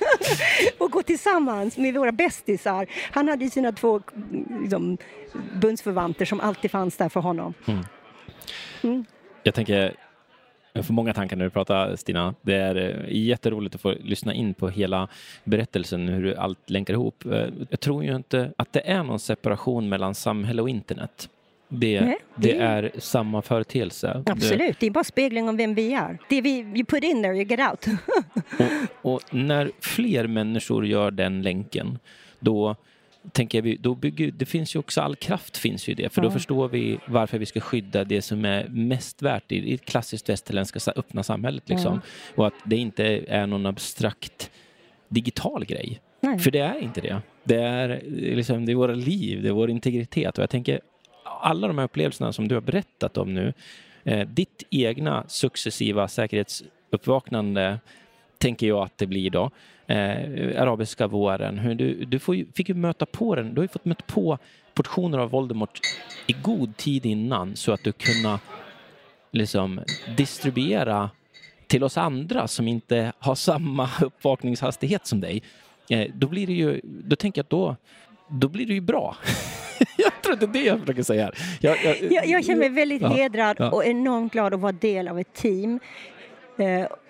och gå tillsammans med våra bästisar. Han hade sina två liksom, bundsförvanter som alltid fanns där för honom. Mm. Mm. Jag tänker, jag får många tankar när du pratar, Stina. Det är jätteroligt att få lyssna in på hela berättelsen, hur allt länkar ihop. Jag tror ju inte att det är någon separation mellan samhälle och internet. Det, Nej, det, det är samma företeelse. Absolut, det, det är bara spegling om vem vi är. Det vi you put in there, you get out. och, och när fler människor gör den länken, då tänker vi, då bygger, det finns ju också all kraft finns ju i det, för ja. Då förstår vi varför vi ska skydda det som är mest värt i, i ett klassiskt västerländska öppna samhället liksom. Ja. Och att det inte är någon abstrakt digital grej. Nej. För det är inte det. Det är liksom, det är våra liv, det är vår integritet, och jag tänker alla de här upplevelserna som du har berättat om nu, eh, ditt egna successiva säkerhetsuppvaknande tänker jag att det blir då. Eh, arabiska våren. Hur du du får ju, fick ju möta på den. Du har ju fått möta på portioner av Voldemort i god tid innan, så att du kunna liksom distribuera till oss andra som inte har samma uppvakningshastighet som dig. Eh, då blir det ju, då tänker jag att då, då blir det ju bra. Jag tror inte det jag försöker säga här. Jag, jag, jag, jag känner mig väldigt ja, hedrad ja. och enormt glad att vara del av ett team. Eh,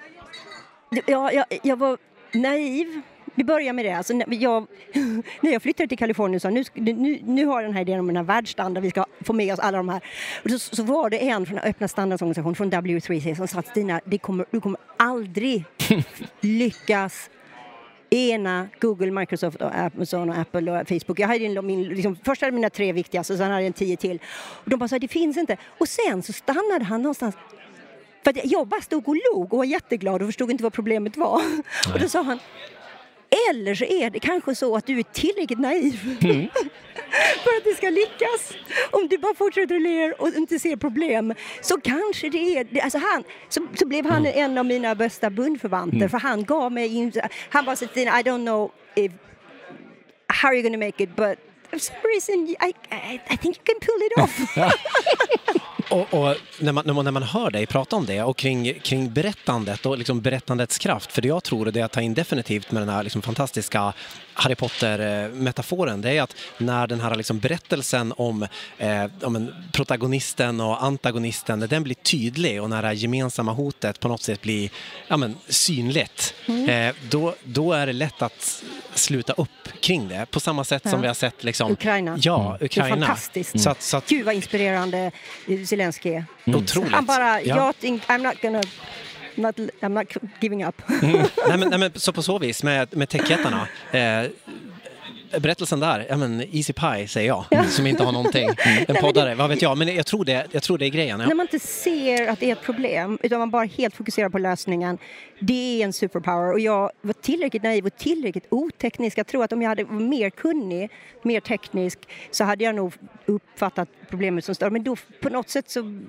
jag, jag, jag var naiv. Vi börjar med det. Alltså, jag, när jag flyttade till Kalifornien så nu, nu, nu har den här idén om den här världsstandard, vi ska få med oss alla de här. Och så, så var det en från öppna standardorganisation från W tre C som sa att Stina, det kommer, du kommer aldrig lyckas ena Google, Microsoft och Amazon och Apple och Facebook. Jag hade min, liksom, först hade mina tre viktigaste och sen hade jag en tio till. Och de bara sa, det finns inte. Och sen så stannade han någonstans. För att jag bara stod och log och var jätteglad och förstod inte vad problemet var. Nej. Och då sa han, eller så är det kanske så att du är tillräckligt naiv mm. för att det ska lyckas. Om du bara fortsätter att ler och inte ser problem, så kanske det är... Alltså han, så, så blev han mm. en av mina bästa bundförvanter. Mm. För han gav mig... In, han bara sa, I don't know if, how you're gonna make it, but for some reason I, I, I think you can pull it off. Och, och när, man, när, man, när man hör dig prata om det och kring, kring berättandet och liksom berättandets kraft, för det jag tror och det jag tar in definitivt med den här liksom fantastiska Harry Potter-metaforen, det är att när den här liksom berättelsen om, eh, om en protagonisten och antagonisten, när den blir tydlig och när det här gemensamma hotet på något sätt blir ja, men, synligt, mm. eh, då, då är det lätt att sluta upp kring det. På samma sätt ja. som vi har sett liksom, Ukraina. Ja, Ukraina. Det är fantastiskt. Mm. Så att, så att, Gud vad inspirerande Zelensky är. Mm. Otroligt. Han bara, ja. jag think, I'm not gonna Not, I'm not giving up. Mm. nej, men, nej, men så på så vis med, med techjättarna eh, berättelsen där, ja men Easy Pie säger jag, ja. som inte har någonting. Mm. En poddare, vad vet jag, men jag tror det, jag tror det är grejen. Ja. När man inte ser att det är ett problem, utan man bara helt fokuserar på lösningen, det är en superpower. Och jag var tillräckligt naiv och tillräckligt oteknisk. Jag tror att om jag hade varit mer kunnig, mer teknisk, så hade jag nog uppfattat problemet som större. Men då på något sätt så...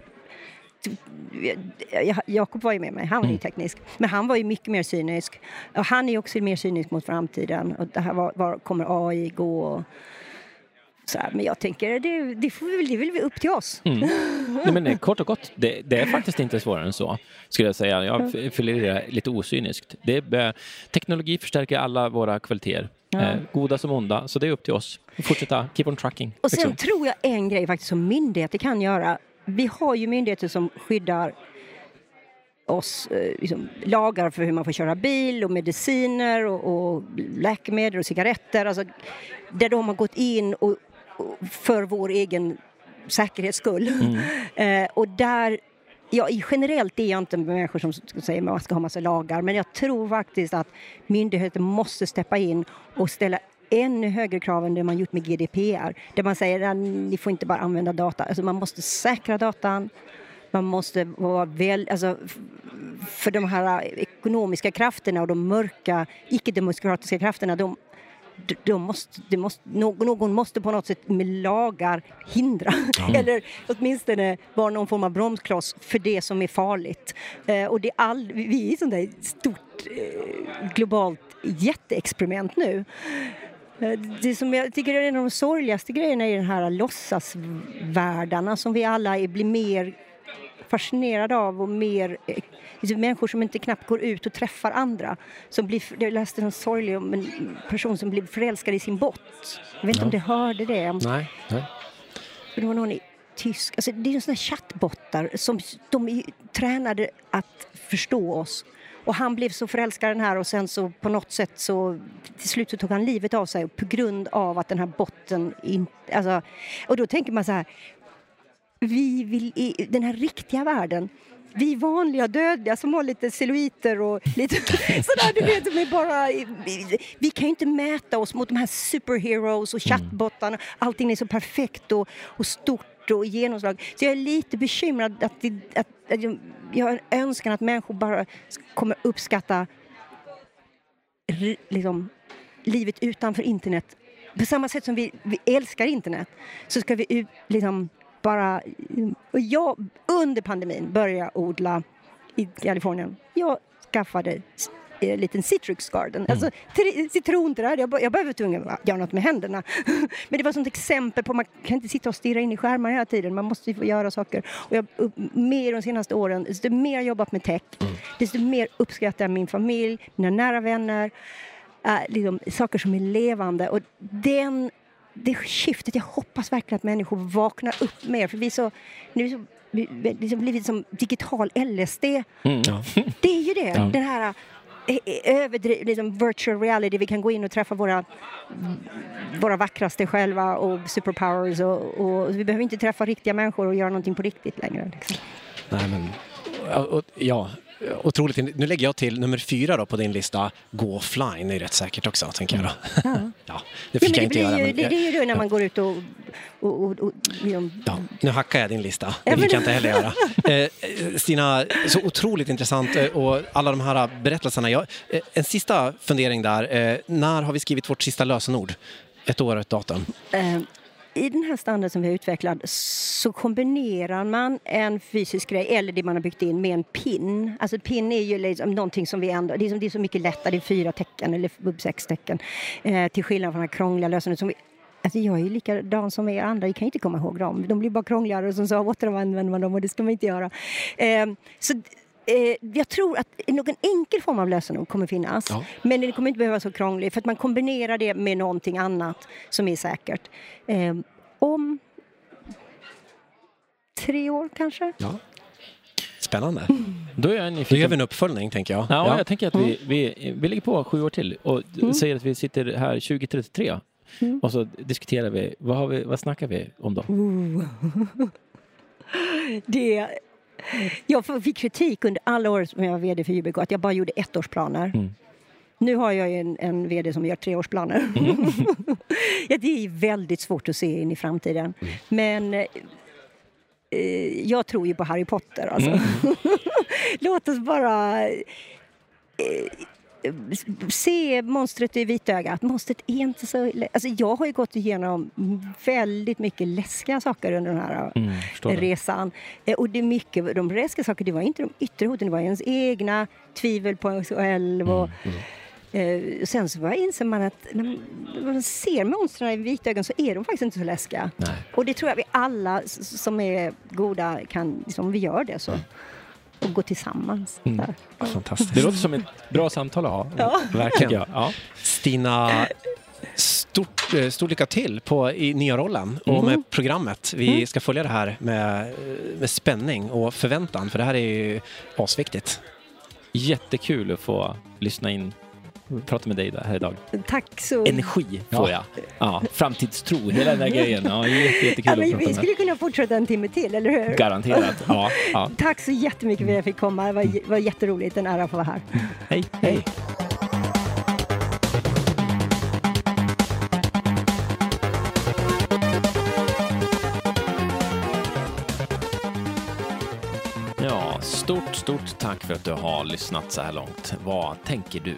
Jakob var ju med mig, han var ju teknisk, men han var ju mycket mer cynisk, och han är ju också mer cynisk mot framtiden, och det här var, var kommer A I gå, och Så här, men jag tänker, det, det, får vi, det vill vi upp till oss. Mm. Nej, men kort och gott, det, det är faktiskt inte svårare än så, skulle jag säga. Jag fyller det lite osyniskt. Det är, teknologi förstärker alla våra kvaliteter. Ja. Eh, goda som onda, så det är upp till oss. Fortsätta, keep on tracking. Och sen liksom. Tror jag en grej faktiskt som myndigheter kan göra. Vi har ju myndigheter som skyddar oss, eh, liksom, lagar för hur man får köra bil och mediciner och, och läkemedel och cigaretter. Alltså, där de har gått in och, och för vår egen säkerhets skull. Mm. eh, och där, ja, generellt är jag inte människor som säger att man ska ha massa lagar, men jag tror faktiskt att myndigheter måste steppa in och ställa ännu högre krav än det man gjort med G D P R. Där man säger att ni får inte bara använda data. Alltså man måste säkra datan. Man måste vara väl, alltså, för de här ekonomiska krafterna och de mörka, icke-demokratiska krafterna, de, de måste, de måste, någon måste på något sätt med lagar hindra. Mm. Eller åtminstone vara någon form av bromskloss för det som är farligt. Eh, och det är all, vi är i sånt där stort eh, globalt jätteexperiment nu. Det som jag tycker är en av de sorgligaste grejerna i den här låtsasvärldarna som vi alla är, blir mer fascinerade av och mer liksom människor som inte knappt går ut och träffar andra. Som blir, jag läste en sorglig om en person som blev förälskad i sin bot. Jag vet inte ja. om du hörde det. Nej, nej. Det var någon i tysk. Alltså det är såna chattbottar som de är tränade att förstå oss. Och han blev så förälskad den här och sen så på något sätt så till slut så tog han livet av sig på grund av att den här botten inte, alltså, och då tänker man så här, vi vill i den här riktiga världen, vi vanliga dödliga som har lite celluiter och lite sådär, du vet, med bara, vi, vi kan ju inte mäta oss mot de här superheroes och chattbottarna, allting är så perfekt och, och stort och genomslag. Så jag är lite bekymrad att, det, att, att jag, jag har en önskan att människor bara kommer uppskatta liksom, livet utanför internet. På samma sätt som vi, vi älskar internet så ska vi liksom bara... Och jag under pandemin började odla i Kalifornien. Jag skaffade en liten citrus garden. Mm. Alltså citronträd. Jag, jag behöver tvungen att göra något med händerna. Men det var sånt exempel på man kan inte sitta och stirra in i skärmar hela tiden. Man måste ju få göra saker. Och jag, mer de senaste åren, desto mer jag jobbat med tech, mm. desto mer uppskattar jag min familj, mina nära vänner, äh, liksom, saker som är levande. Och den, det skiftet, jag hoppas verkligen att människor vaknar upp mer. För vi så, nu så, vi, liksom blivit som digital L S D. Mm, ja. Det är ju det. Ja. Den här överdriv, liksom virtual reality, vi kan gå in och träffa våra våra vackraste själva och superpowers och, och vi behöver inte träffa riktiga människor och göra någonting på riktigt längre. Liksom. Nej men, och, ja, otroligt. Nu lägger jag till nummer fyra då på din lista, gå offline är rätt säkert också, tänker jag då. Ja, ja det fick ja, jag inte göra. Ju, men, det, det är ju då när man går ut och... och, och, och liksom. Ja, nu hackar jag din lista. Det fick jag inte heller göra. Eh, Stina, så otroligt intressant och alla de här berättelserna. Jag, eh, en sista fundering där. Eh, när har vi skrivit vårt sista lösenord? Ett år och ett datum. Eh. I den här standarden som vi har utvecklat så kombinerar man en fysisk grej eller det man har byggt in med en pin. Alltså pin är ju liksom någonting som vi ändå, det är, som, det är så mycket lättare, det är fyra tecken eller sex tecken eh, till skillnad från den här krångliga lösenordet som vi, alltså jag är ju likadan som er andra, jag kan inte komma ihåg dem. De blir bara krångligare och som så återanvänder man dem och det ska man inte göra. Eh, så Eh, jag tror att någon enkel form av lösenord kommer finnas. Ja. Men det kommer inte behöva vara så krångligt. För att man kombinerar det med någonting annat som är säkert. Eh, om tre år kanske. Ja. Spännande. Mm. Då, är jag Då gör vi en uppföljning, tänker jag. Ja, ja. Jag tänker att vi, vi, vi ligger på sju år till. Och mm. säger att vi sitter här tjugo trettiotre. Mm. Och så diskuterar vi. Vad, har vi, vad snackar vi om då? Uh. det Jag fick kritik under alla år som jag var vd för Yubico att jag bara gjorde ettårsplaner. Mm. Nu har jag en, en vd som gör treårsplaner. Mm. Ja, det är väldigt svårt att se in i framtiden. Mm. Men eh, jag tror ju på Harry Potter. Alltså. Mm. Låt oss bara... Eh, se monstret i vitögat. Monstret är inte så... Alltså jag har ju gått igenom väldigt mycket läskiga saker under den här mm, resan. Och det är mycket, de läskiga saker, det var inte de yttre hoten, det var ens egna tvivel på sig själv och, mm, Eh, sen så bara inser man att när man ser monstren i vitögon så är de faktiskt inte så läskiga. Nej. Och det tror jag vi alla som är goda kan, liksom, vi gör det så. Mm. Och gå tillsammans. Mm. Fantastiskt. Det låter som ett bra samtal att ha. Ja. Verkligen. Ja. Stina, stort, stort lycka till på, i nya rollen och Mm. med programmet. Vi ska följa det här med, med spänning och förväntan, för det här är ju asviktigt. Jättekul att få lyssna in, prata med dig där här idag. Tack så. Energi får jag. Ja, framtidstro, hela den där grejen. Ja, jätte, jättekul Ja, att men prata vi med. skulle kunna fortsätta en timme till, eller hur? Garanterat. Ja, ja. Tack så jättemycket för att jag fick komma. Det var, var jätteroligt, en ära att få vara här. Hej, hej. Ja, stort, stort tack för att du har lyssnat så här långt. Vad tänker du?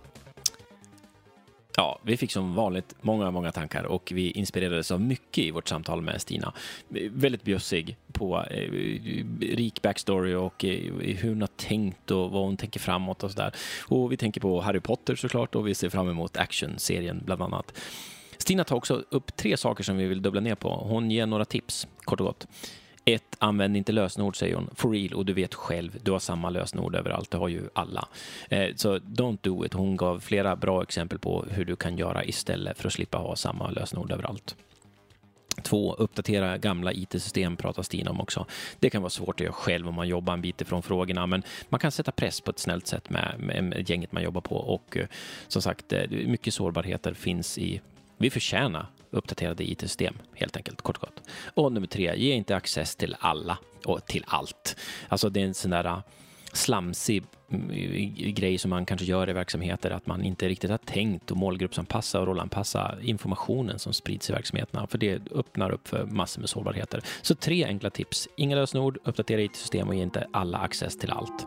Ja, vi fick som vanligt många, många tankar och vi inspirerades av mycket i vårt samtal med Stina. Väldigt bjussig på eh, rik backstory och eh, hur hon har tänkt och vad hon tänker framåt och sådär. Och vi tänker på Harry Potter såklart och vi ser fram emot action-serien bland annat. Stina tar också upp tre saker som vi vill dubbla ner på. Hon ger några tips, kort och gott. Ett, använd inte lösenord, säger hon. For real, och du vet själv, du har samma lösenord överallt, det har ju alla. Eh, så don't do it. Hon gav flera bra exempel på hur du kan göra istället för att slippa ha samma lösenord överallt. Två, uppdatera gamla I T-system pratar Stina om också. Det kan vara svårt att göra själv om man jobbar en bit ifrån frågorna, men man kan sätta press på ett snällt sätt med, med, med gänget man jobbar på. Och eh, som sagt, eh, mycket sårbarheter finns i, vi förtjänar uppdaterade I T-system, helt enkelt, kort och gott. Och nummer tre, ge inte access till alla och till allt. Alltså det är en sån där slamsig grej som man kanske gör i verksamheter, att man inte riktigt har tänkt och målgruppsanpassa och rollanpassa informationen som sprids i verksamheterna, för det öppnar upp för massor med sårbarheter. Så tre enkla tips: inga lösenord, uppdatera I T-system och ge inte alla access till allt.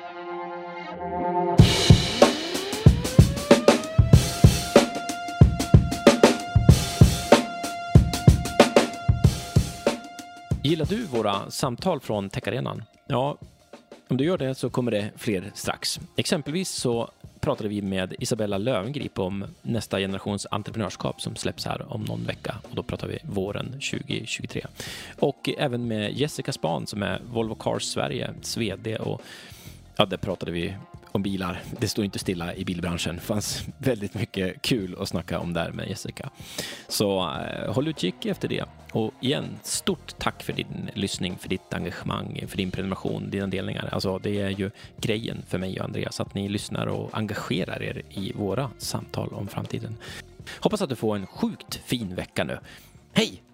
Gillar du våra samtal från Tech-arenan? Ja, om du gör det så kommer det fler strax. Exempelvis så pratade vi med Isabella Löwengrip om nästa generations entreprenörskap som släpps här om någon vecka. Och då pratar vi våren tjugo tjugotre. Och även med Jessica Span som är Volvo Cars Sveriges V D. Och ja, där pratade vi om bilar. Det står inte stilla i bilbranschen. Det fanns väldigt mycket kul att snacka om där med Jessica. Så eh, håll utkik efter det. Och igen, stort tack för din lyssning, för ditt engagemang, för din prenumeration, dina delningar. Alltså det är ju grejen för mig och Andreas, att ni lyssnar och engagerar er i våra samtal om framtiden. Hoppas att du får en sjukt fin vecka nu. Hej!